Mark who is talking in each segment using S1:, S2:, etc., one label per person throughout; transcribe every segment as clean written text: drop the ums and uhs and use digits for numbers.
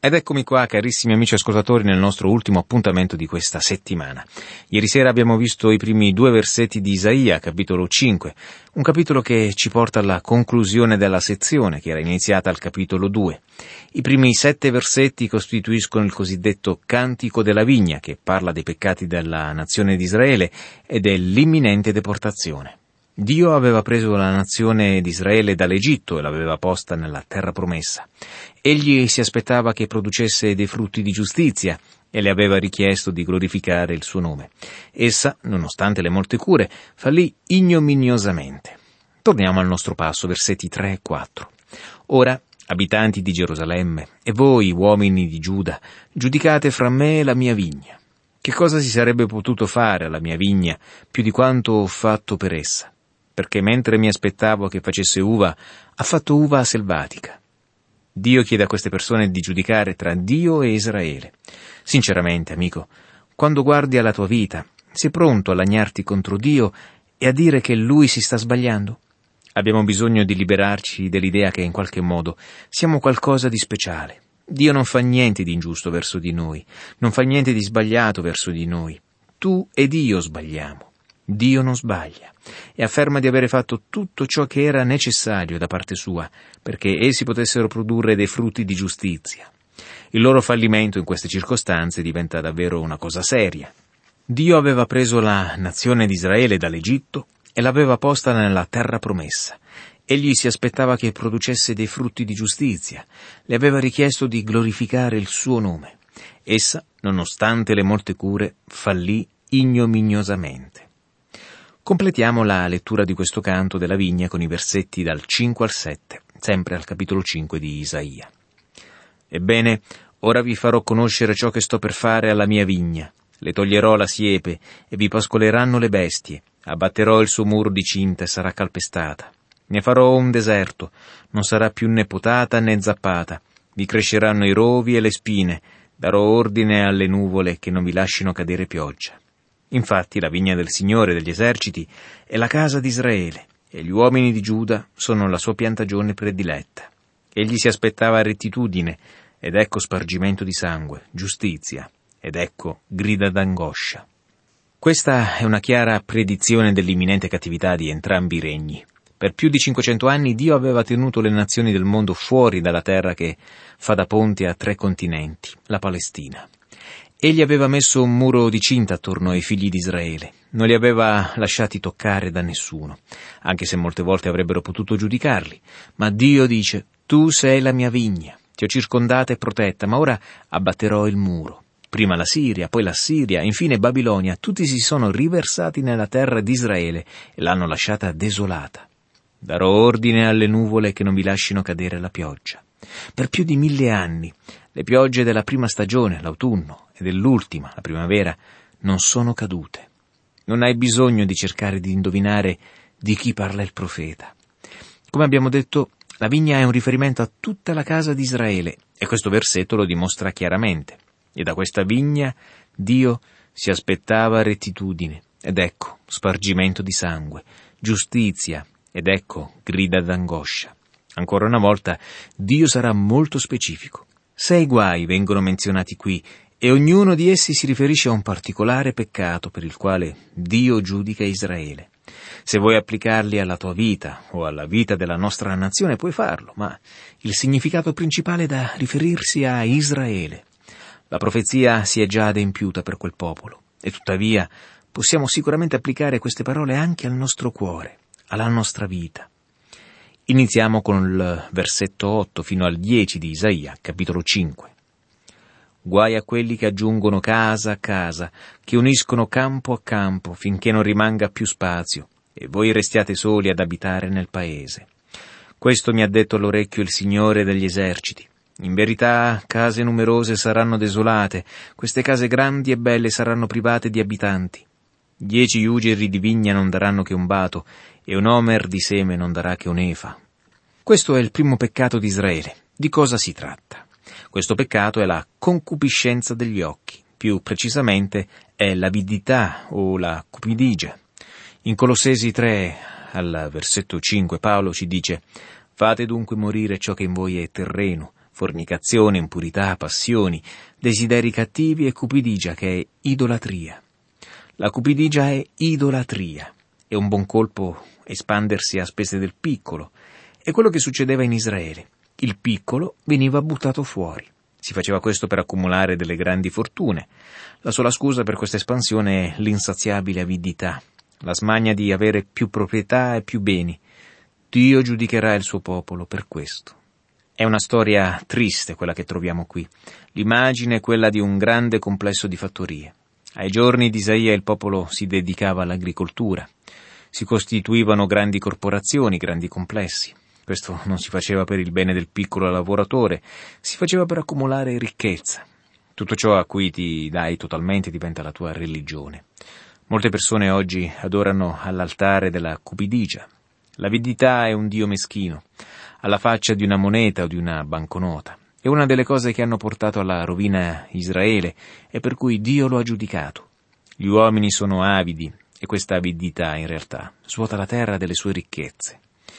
S1: Ed eccomi qua, carissimi amici ascoltatori, nel nostro ultimo appuntamento di questa settimana. Ieri sera abbiamo visto i primi 2 versetti di Isaia, capitolo 5, un capitolo che ci porta alla conclusione della sezione che era iniziata al capitolo 2. I primi 7 versetti costituiscono il cosiddetto Cantico della Vigna, che parla dei peccati della nazione di Israele e dell'imminente deportazione. Dio aveva preso la nazione di Israele dall'Egitto e l'aveva posta nella terra promessa. Egli si aspettava che producesse dei frutti di giustizia e le aveva richiesto di glorificare il suo nome. Essa, nonostante le molte cure, fallì ignominiosamente. Torniamo al nostro passo, versetti 3 e 4. Ora, abitanti di Gerusalemme, e voi, uomini di Giuda, giudicate fra me e la mia vigna. Che cosa si sarebbe potuto fare alla mia vigna più di quanto ho fatto per essa? Perché mentre mi aspettavo che facesse uva, ha fatto uva selvatica. Dio chiede a queste persone di giudicare tra Dio e Israele. Sinceramente, amico, quando guardi alla tua vita, sei pronto a lagnarti contro Dio e a dire che Lui si sta sbagliando? Abbiamo bisogno di liberarci dell'idea che in qualche modo siamo qualcosa di speciale. Dio non fa niente di ingiusto verso di noi, non fa niente di sbagliato verso di noi. Tu ed io sbagliamo. Dio non sbaglia e afferma di avere fatto tutto ciò che era necessario da parte sua perché essi potessero produrre dei frutti di giustizia. Il loro fallimento in queste circostanze diventa davvero una cosa seria. Dio aveva preso la nazione di Israele dall'Egitto e l'aveva posta nella terra promessa. Egli si aspettava che producesse dei frutti di giustizia, le aveva richiesto di glorificare il suo nome. Essa, nonostante le molte cure, fallì ignominiosamente. Completiamo la lettura di questo canto della vigna con i versetti dal 5 al 7, sempre al capitolo 5 di Isaia. Ebbene, ora vi farò conoscere ciò che sto per fare alla mia vigna. Le toglierò la siepe e vi pascoleranno le bestie. Abbatterò il suo muro di cinta e sarà calpestata. Ne farò un deserto, non sarà più né potata né zappata. Vi cresceranno i rovi e le spine. Darò ordine alle nuvole che non vi lascino cadere pioggia. Infatti la vigna del Signore degli eserciti è la casa di Israele, e gli uomini di Giuda sono la sua piantagione prediletta. Egli si aspettava rettitudine, ed ecco spargimento di sangue, giustizia, ed ecco grida d'angoscia. Questa è una chiara predizione dell'imminente cattività di entrambi i regni. Per più di 500 anni Dio aveva tenuto le nazioni del mondo fuori dalla terra che fa da ponte a 3 continenti, la Palestina. Egli aveva messo un muro di cinta attorno ai figli di Israele, non li aveva lasciati toccare da nessuno, anche se molte volte avrebbero potuto giudicarli. Ma Dio dice: tu sei la mia vigna, ti ho circondata e protetta, ma ora abbatterò il muro. Prima la Siria, poi l'Assiria, infine Babilonia, tutti si sono riversati nella terra di Israele e l'hanno lasciata desolata. Darò ordine alle nuvole che non vi lascino cadere la pioggia. Per più di 1000 anni, le piogge della prima stagione, l'autunno, e dell'ultima, la primavera, non sono cadute. Non hai bisogno di cercare di indovinare di chi parla il profeta. Come abbiamo detto, la vigna è un riferimento a tutta la casa di Israele, e questo versetto lo dimostra chiaramente. E da questa vigna Dio si aspettava rettitudine, ed ecco spargimento di sangue, giustizia, ed ecco grida d'angoscia. Ancora una volta Dio sarà molto specifico. 6 guai vengono menzionati qui, e ognuno di essi si riferisce a un particolare peccato per il quale Dio giudica Israele. Se vuoi applicarli alla tua vita o alla vita della nostra nazione puoi farlo, ma il significato principale è da riferirsi a Israele. La profezia si è già adempiuta per quel popolo, e tuttavia possiamo sicuramente applicare queste parole anche al nostro cuore, alla nostra vita. Iniziamo con il versetto 8 fino al 10 di Isaia, capitolo 5. Guai a quelli che aggiungono casa a casa, che uniscono campo a campo, finché non rimanga più spazio, e voi restiate soli ad abitare nel paese. Questo mi ha detto all'orecchio il Signore degli eserciti. In verità, case numerose saranno desolate, queste case grandi e belle saranno private di abitanti. 10 ugeri di vigna non daranno che un bato, e un omer di seme non darà che un'efa. Questo è il primo peccato di Israele. Di cosa si tratta? Questo peccato è la concupiscenza degli occhi, più precisamente è l'avidità o la cupidigia. In Colossesi 3, al versetto 5, Paolo ci dice: «Fate dunque morire ciò che in voi è terreno, fornicazione, impurità, passioni, desideri cattivi e cupidigia, che è idolatria. La cupidigia è idolatria. È un buon colpo espandersi a spese del piccolo. È quello che succedeva in Israele. Il piccolo veniva buttato fuori. Si faceva questo per accumulare delle grandi fortune. La sola scusa per questa espansione è l'insaziabile avidità, la smania di avere più proprietà e più beni. Dio giudicherà il suo popolo per questo. È una storia triste quella che troviamo qui. L'immagine è quella di un grande complesso di fattorie. Ai giorni di Isaia il popolo si dedicava all'agricoltura. Si costituivano grandi corporazioni, grandi complessi. Questo non si faceva per il bene del piccolo lavoratore, si faceva per accumulare ricchezza. Tutto ciò a cui ti dai totalmente diventa la tua religione. Molte persone oggi adorano all'altare della cupidigia. L'avidità è un dio meschino, alla faccia di una moneta o di una banconota. È una delle cose che hanno portato alla rovina Israele e per cui Dio lo ha giudicato. Gli uomini sono avidi e questa avidità in realtà svuota la terra delle sue ricchezze.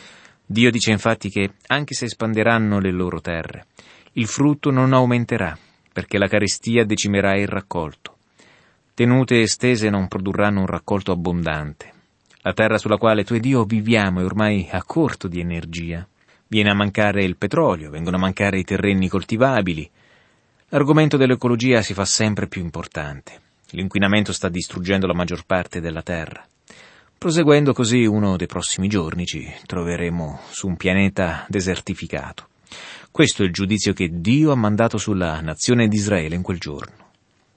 S1: Dio dice infatti che anche se espanderanno le loro terre, il frutto non aumenterà perché la carestia decimerà il raccolto. Tenute estese non produrranno un raccolto abbondante. La terra sulla quale tu ed io viviamo è ormai a corto di energia. Viene a mancare il petrolio, vengono a mancare i terreni coltivabili. L'argomento dell'ecologia si fa sempre più importante. L'inquinamento sta distruggendo la maggior parte della terra. Proseguendo così, uno dei prossimi giorni ci troveremo su un pianeta desertificato. Questo è il giudizio che Dio ha mandato sulla nazione di Israele in quel giorno.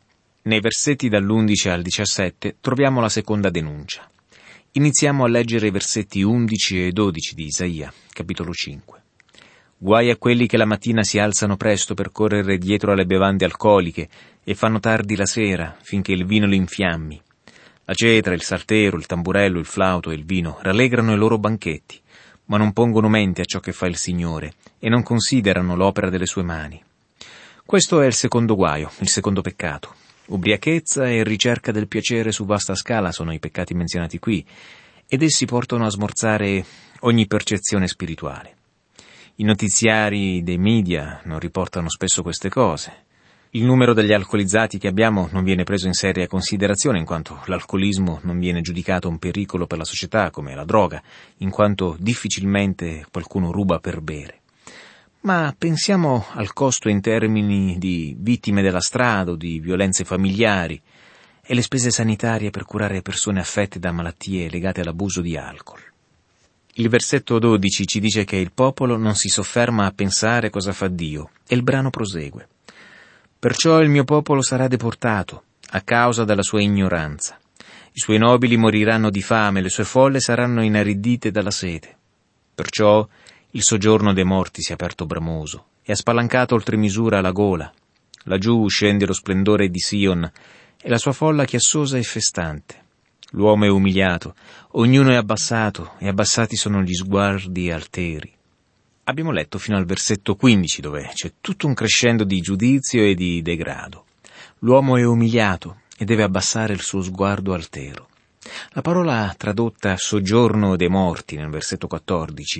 S1: Nei versetti dall'11 al 17 troviamo la seconda denuncia. Iniziamo a leggere i versetti 11 e 12 di Isaia, capitolo 5. Guai a quelli che la mattina si alzano presto per correre dietro alle bevande alcoliche e fanno tardi la sera, finché il vino li infiammi. La cetra, il saltero, il tamburello, il flauto e il vino rallegrano i loro banchetti, ma non pongono mente a ciò che fa il Signore e non considerano l'opera delle sue mani. Questo è il secondo guaio, il secondo peccato. Ubriachezza e ricerca del piacere su vasta scala sono i peccati menzionati qui, ed essi portano a smorzare ogni percezione spirituale. I notiziari dei media non riportano spesso queste cose. Il numero degli alcolizzati che abbiamo non viene preso in seria considerazione, in quanto l'alcolismo non viene giudicato un pericolo per la società come la droga, in quanto difficilmente qualcuno ruba per bere. Ma pensiamo al costo in termini di vittime della strada o di violenze familiari e le spese sanitarie per curare persone affette da malattie legate all'abuso di alcol. Il versetto 12 ci dice che il popolo non si sofferma a pensare cosa fa Dio e il brano prosegue. Perciò il mio popolo sarà deportato a causa della sua ignoranza. I suoi nobili moriranno di fame, le sue folle saranno inaridite dalla sete. Perciò il soggiorno dei morti si è aperto bramoso e ha spalancato oltre misura la gola. Laggiù scende lo splendore di Sion e la sua folla chiassosa e festante. L'uomo è umiliato, ognuno è abbassato e abbassati sono gli sguardi alteri. Abbiamo letto fino al versetto 15 dove c'è tutto un crescendo di giudizio e di degrado. L'uomo è umiliato e deve abbassare il suo sguardo altero. La parola tradotta soggiorno dei morti nel versetto 14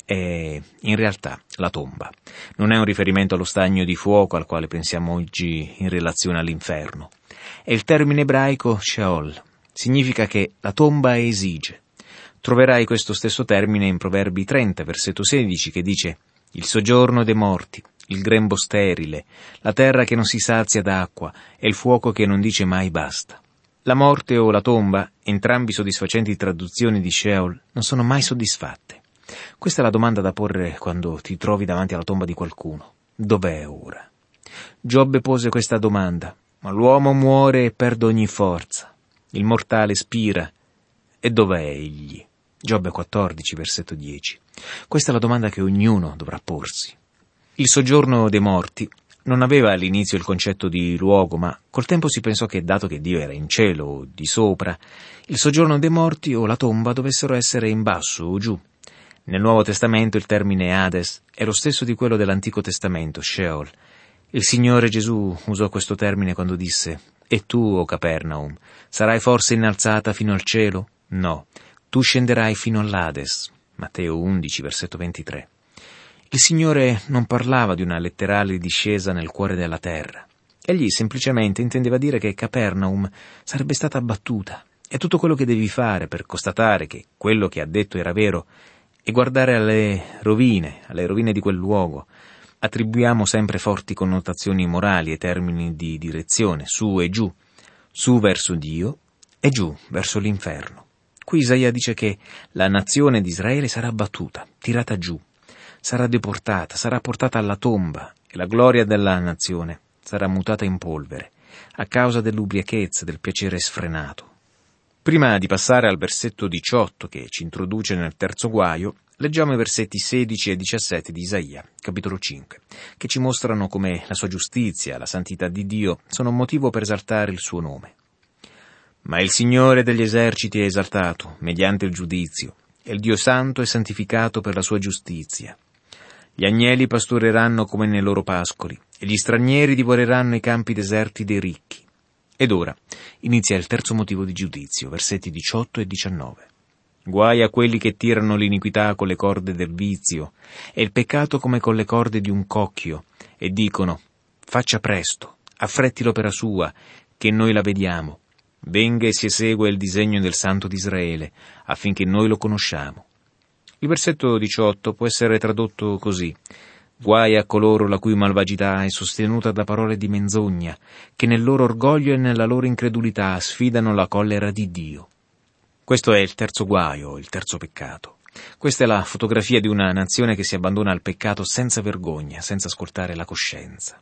S1: è in realtà la tomba. Non è un riferimento allo stagno di fuoco al quale pensiamo oggi in relazione all'inferno. È il termine ebraico Sheol. Significa che la tomba esige. Troverai questo stesso termine in Proverbi 30, versetto 16, che dice «Il soggiorno dei morti, il grembo sterile, la terra che non si sazia d'acqua e il fuoco che non dice mai basta». La morte o la tomba, entrambi soddisfacenti traduzioni di Sheol, non sono mai soddisfatte. Questa è la domanda da porre quando ti trovi davanti alla tomba di qualcuno. Dov'è ora? Giobbe pose questa domanda, ma l'uomo muore e perde ogni forza. Il mortale spira. E dov'è egli? Giobbe 14, versetto 10. Questa è la domanda che ognuno dovrà porsi. Il soggiorno dei morti non aveva all'inizio il concetto di luogo, ma col tempo si pensò che, dato che Dio era in cielo o di sopra, il soggiorno dei morti o la tomba dovessero essere in basso o giù. Nel Nuovo Testamento il termine Hades è lo stesso di quello dell'Antico Testamento, Sheol. Il Signore Gesù usò questo termine quando disse «E tu, o Capernaum, sarai forse innalzata fino al cielo? No, tu scenderai fino all'Hades». Matteo 11, versetto 23. Il Signore non parlava di una letterale discesa nel cuore della terra. Egli semplicemente intendeva dire che Capernaum sarebbe stata abbattuta, e tutto quello che devi fare per constatare che quello che ha detto era vero è guardare alle rovine di quel luogo. Attribuiamo sempre forti connotazioni morali e termini di direzione, su e giù, su verso Dio e giù verso l'inferno. Qui Isaia dice che la nazione di Israele sarà abbattuta, tirata giù, sarà deportata, sarà portata alla tomba, e la gloria della nazione sarà mutata in polvere a causa dell'ubriachezza, del piacere sfrenato. Prima di passare al versetto 18 che ci introduce nel terzo guaio, leggiamo i versetti 16 e 17 di Isaia, capitolo 5, che ci mostrano come la sua giustizia, la santità di Dio sono un motivo per esaltare il suo nome. Ma il Signore degli eserciti è esaltato mediante il giudizio, e il Dio santo è santificato per la sua giustizia. Gli agnelli pastoreranno come nei loro pascoli, e gli stranieri divoreranno i campi deserti dei ricchi. Ed ora inizia il terzo motivo di giudizio, versetti 18 e 19. Guai a quelli che tirano l'iniquità con le corde del vizio, e il peccato come con le corde di un cocchio, e dicono: faccia presto, affretti l'opera sua, che noi la vediamo. Venga e si esegua il disegno del Santo di Israele, affinché noi lo conosciamo. Il versetto 18 può essere tradotto così: guai a coloro la cui malvagità è sostenuta da parole di menzogna, che nel loro orgoglio e nella loro incredulità sfidano la collera di Dio. Questo è il terzo guaio, il terzo peccato. Questa è la fotografia di una nazione che si abbandona al peccato senza vergogna, senza ascoltare la coscienza.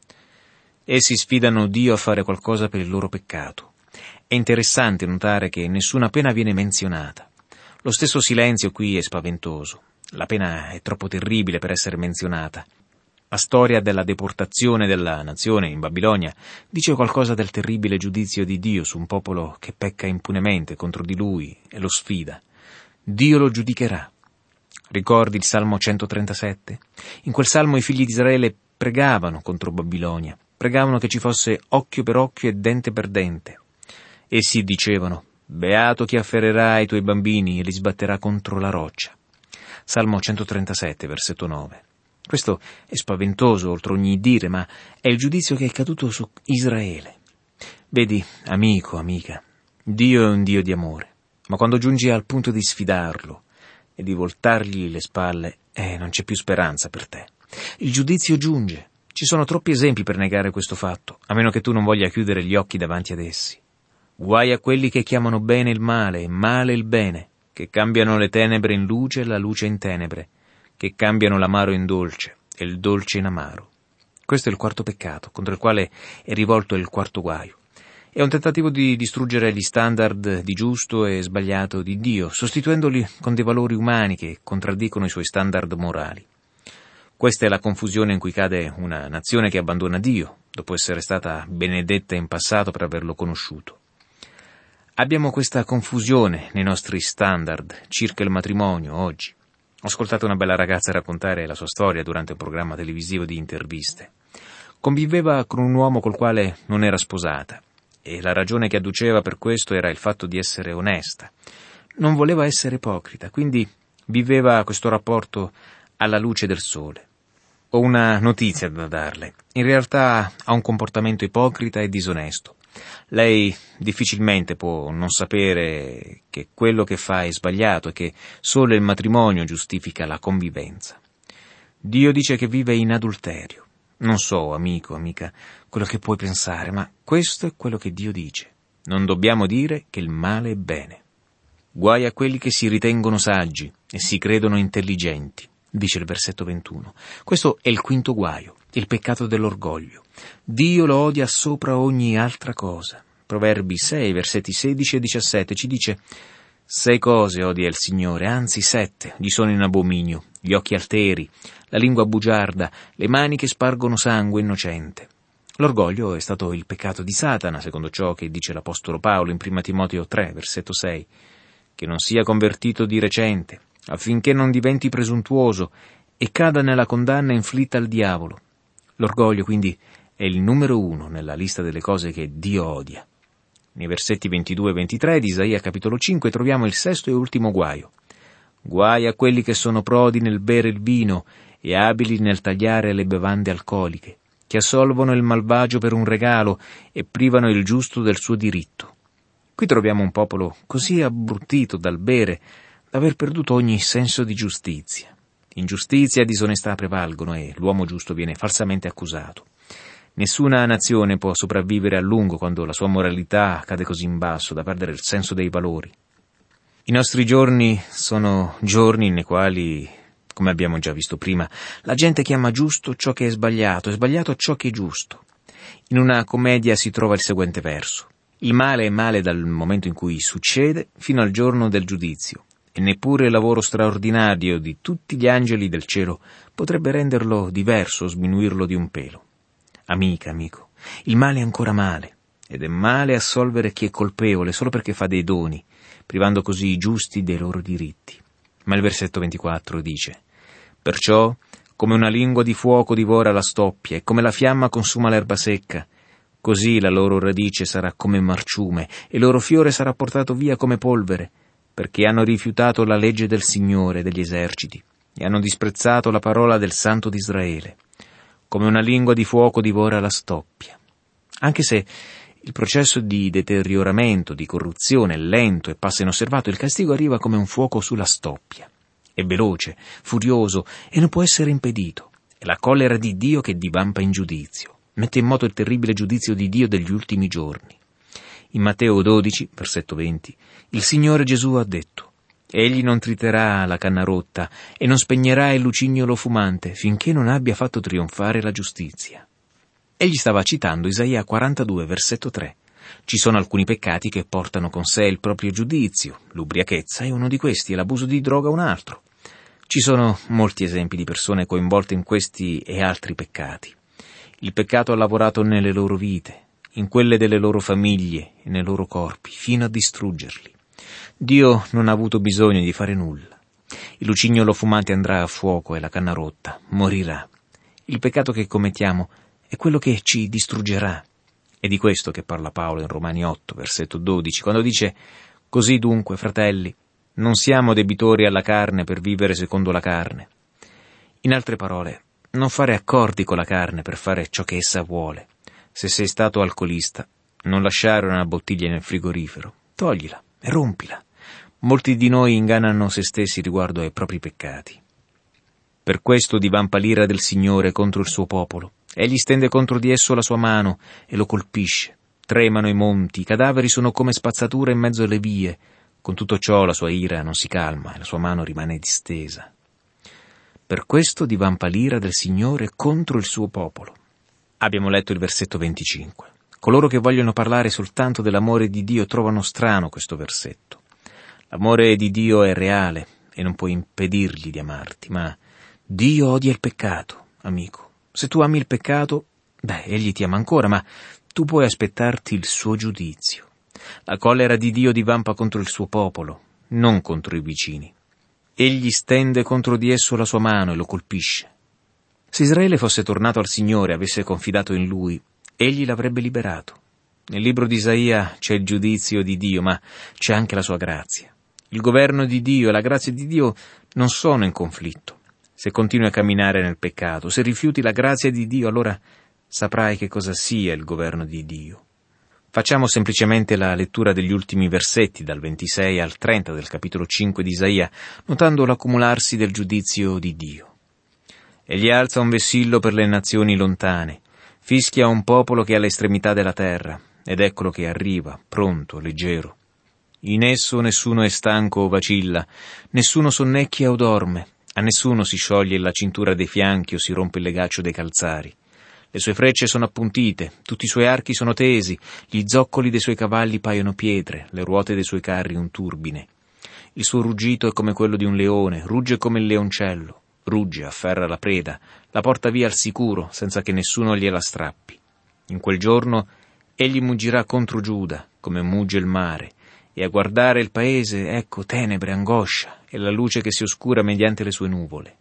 S1: Essi sfidano Dio a fare qualcosa per il loro peccato. È interessante notare che nessuna pena viene menzionata. Lo stesso silenzio qui è spaventoso. La pena è troppo terribile per essere menzionata. La storia della deportazione della nazione in Babilonia dice qualcosa del terribile giudizio di Dio su un popolo che pecca impunemente contro di lui e lo sfida. Dio lo giudicherà. Ricordi il Salmo 137? In quel salmo i figli di Israele pregavano contro Babilonia, pregavano che ci fosse occhio per occhio e dente per dente. Essi dicevano: beato chi afferrerà i tuoi bambini e li sbatterà contro la roccia. Salmo 137, versetto 9. Questo è spaventoso oltre ogni dire, ma è il giudizio che è caduto su Israele. Vedi, amico, amica, Dio è un Dio di amore, ma quando giungi al punto di sfidarlo e di voltargli le spalle, non c'è più speranza per te. Il giudizio giunge. Ci sono troppi esempi per negare questo fatto, a meno che tu non voglia chiudere gli occhi davanti ad essi. Guai a quelli che chiamano bene il male e male il bene, che cambiano le tenebre in luce e la luce in tenebre, che cambiano l'amaro in dolce e il dolce in amaro. Questo è il quarto peccato, contro il quale è rivolto il quarto guaio. È un tentativo di distruggere gli standard di giusto e sbagliato di Dio, sostituendoli con dei valori umani che contraddicono i suoi standard morali. Questa è la confusione in cui cade una nazione che abbandona Dio, dopo essere stata benedetta in passato per averlo conosciuto. Abbiamo questa confusione nei nostri standard circa il matrimonio oggi. Ho ascoltato una bella ragazza raccontare la sua storia durante un programma televisivo di interviste. Conviveva con un uomo col quale non era sposata, e la ragione che adduceva per questo era il fatto di essere onesta. Non voleva essere ipocrita, quindi viveva questo rapporto alla luce del sole. Ho una notizia da darle. In realtà ha un comportamento ipocrita e disonesto. Lei difficilmente può non sapere che quello che fa è sbagliato e che solo il matrimonio giustifica la convivenza. Dio dice che vive in adulterio. Non so, amico, amica, quello che puoi pensare, ma questo è quello che Dio dice. Non dobbiamo dire che il male è bene. Guai a quelli che si ritengono saggi e si credono intelligenti, dice il versetto 21. Questo è il quinto guaio, il peccato dell'orgoglio. Dio lo odia sopra ogni altra cosa. Proverbi 6, versetti 16 e 17 ci dice: 6 cose odia il Signore, anzi 7, gli sono in abominio: gli occhi alteri, la lingua bugiarda, le mani che spargono sangue innocente. L'orgoglio è stato il peccato di Satana, secondo ciò che dice l'Apostolo Paolo in 1 Timoteo 3, versetto 6, che non sia convertito di recente, affinché non diventi presuntuoso e cada nella condanna inflitta al diavolo. L'orgoglio, quindi, è il numero 1 nella lista delle cose che Dio odia. Nei versetti 22 e 23 di Isaia capitolo 5 troviamo il sesto e ultimo guaio. Guai a quelli che sono prodi nel bere il vino e abili nel tagliare le bevande alcoliche, che assolvono il malvagio per un regalo e privano il giusto del suo diritto. Qui troviamo un popolo così abbruttito dal bere da aver perduto ogni senso di giustizia. Ingiustizia e disonestà prevalgono e l'uomo giusto viene falsamente accusato. Nessuna nazione può sopravvivere a lungo quando la sua moralità cade così in basso da perdere il senso dei valori. I nostri giorni sono giorni nei quali, come abbiamo già visto prima, la gente chiama giusto ciò che è sbagliato e sbagliato ciò che è giusto. In una commedia si trova il seguente verso: il male è male dal momento in cui succede fino al giorno del giudizio, e neppure il lavoro straordinario di tutti gli angeli del cielo potrebbe renderlo diverso o sminuirlo di un pelo. Amica, amico, il male è ancora male, ed è male assolvere chi è colpevole solo perché fa dei doni, privando così i giusti dei loro diritti. Ma il versetto 24 dice: perciò, come una lingua di fuoco divora la stoppia e come la fiamma consuma l'erba secca, così la loro radice sarà come marciume e il loro fiore sarà portato via come polvere, perché hanno rifiutato la legge del Signore degli eserciti e hanno disprezzato la parola del Santo di Israele. Come una lingua di fuoco divora la stoppia. Anche se il processo di deterioramento, di corruzione è lento e passa inosservato, il castigo arriva come un fuoco sulla stoppia. È veloce, furioso e non può essere impedito. È la collera di Dio che divampa in giudizio. Mette in moto il terribile giudizio di Dio degli ultimi giorni. In Matteo 12, versetto 20, il Signore Gesù ha detto: egli non triterà la canna rotta e non spegnerà il lucignolo fumante finché non abbia fatto trionfare la giustizia. Egli stava citando Isaia 42, versetto 3. Ci sono alcuni peccati che portano con sé il proprio giudizio. L'ubriachezza è uno di questi e l'abuso di droga un altro. Ci sono molti esempi di persone coinvolte in questi e altri peccati. Il peccato ha lavorato nelle loro vite, in quelle delle loro famiglie e nei loro corpi, fino a distruggerli. Dio non ha avuto bisogno di fare nulla. Il lucignolo fumante andrà a fuoco e la canna rotta morirà. Il peccato che commettiamo è quello che ci distruggerà. È di questo che parla Paolo in Romani 8, versetto 12, quando dice: così dunque, fratelli, non siamo debitori alla carne per vivere secondo la carne. In altre parole, non fare accordi con la carne per fare ciò che essa vuole. Se sei stato alcolista, non lasciare una bottiglia nel frigorifero, toglila e rompila. Molti di noi ingannano se stessi riguardo ai propri peccati. Per questo divampa l'ira del Signore contro il suo popolo. Egli stende contro di esso la sua mano e lo colpisce. Tremano i monti, i cadaveri sono come spazzatura in mezzo alle vie. Con tutto ciò la sua ira non si calma e la sua mano rimane distesa. Per questo divampa l'ira del Signore contro il suo popolo. Abbiamo letto il versetto 25. Coloro che vogliono parlare soltanto dell'amore di Dio trovano strano questo versetto. L'amore di Dio è reale e non puoi impedirgli di amarti, ma Dio odia il peccato, amico. Se tu ami il peccato, egli ti ama ancora, ma tu puoi aspettarti il suo giudizio. La collera di Dio divampa contro il suo popolo, non contro i vicini. Egli stende contro di esso la sua mano e lo colpisce. Se Israele fosse tornato al Signore e avesse confidato in Lui, egli l'avrebbe liberato. Nel libro di Isaia c'è il giudizio di Dio, ma c'è anche la sua grazia. Il governo di Dio e la grazia di Dio non sono in conflitto. Se continui a camminare nel peccato, se rifiuti la grazia di Dio, allora saprai che cosa sia il governo di Dio. Facciamo semplicemente la lettura degli ultimi versetti, dal 26 al 30 del capitolo 5 di Isaia, notando l'accumularsi del giudizio di Dio. Egli alza un vessillo per le nazioni lontane, fischia un popolo che è all'estremità della terra, ed eccolo che arriva, pronto, leggero. In esso nessuno è stanco o vacilla, nessuno sonnecchia o dorme, a nessuno si scioglie la cintura dei fianchi o si rompe il legaccio dei calzari. Le sue frecce sono appuntite, tutti i suoi archi sono tesi, gli zoccoli dei suoi cavalli paiono pietre, le ruote dei suoi carri un turbine. Il suo ruggito è come quello di un leone, rugge come il leoncello, rugge, afferra la preda, la porta via al sicuro, senza che nessuno gliela strappi. In quel giorno egli muggirà contro Giuda, come mugge il mare, e a guardare il paese, ecco tenebre, angoscia, e la luce che si oscura mediante le sue nuvole.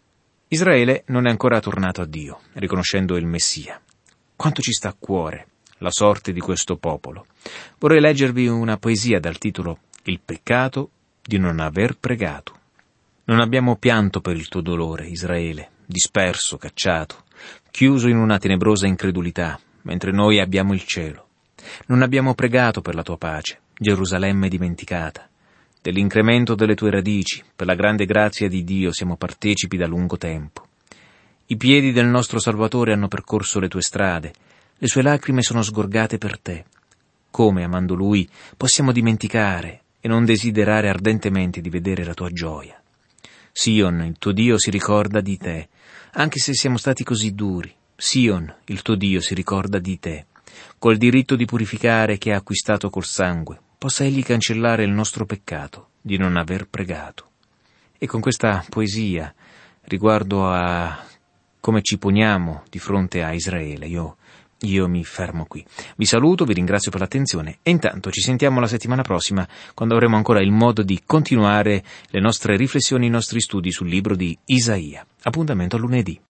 S1: Israele non è ancora tornato a Dio, riconoscendo il Messia. Quanto ci sta a cuore la sorte di questo popolo. Vorrei leggervi una poesia dal titolo Il peccato di non aver pregato. Non abbiamo pianto per il tuo dolore, Israele, disperso, cacciato, chiuso in una tenebrosa incredulità, mentre noi abbiamo il cielo. Non abbiamo pregato per la tua pace, Gerusalemme dimenticata. Dell'incremento delle tue radici, per la grande grazia di Dio, siamo partecipi da lungo tempo. I piedi del nostro Salvatore hanno percorso le tue strade, le sue lacrime sono sgorgate per te. Come, amando Lui, possiamo dimenticare e non desiderare ardentemente di vedere la tua gioia? Sion, il tuo Dio, si ricorda di te, anche se siamo stati così duri. Sion, il tuo Dio, si ricorda di te. Col diritto di purificare che ha acquistato col sangue, possa Egli cancellare il nostro peccato di non aver pregato. E con questa poesia, riguardo a come ci poniamo di fronte a Israele, io mi fermo qui. Vi saluto, vi ringrazio per l'attenzione e intanto ci sentiamo la settimana prossima, quando avremo ancora il modo di continuare le nostre riflessioni, i nostri studi sul libro di Isaia. Appuntamento a lunedì.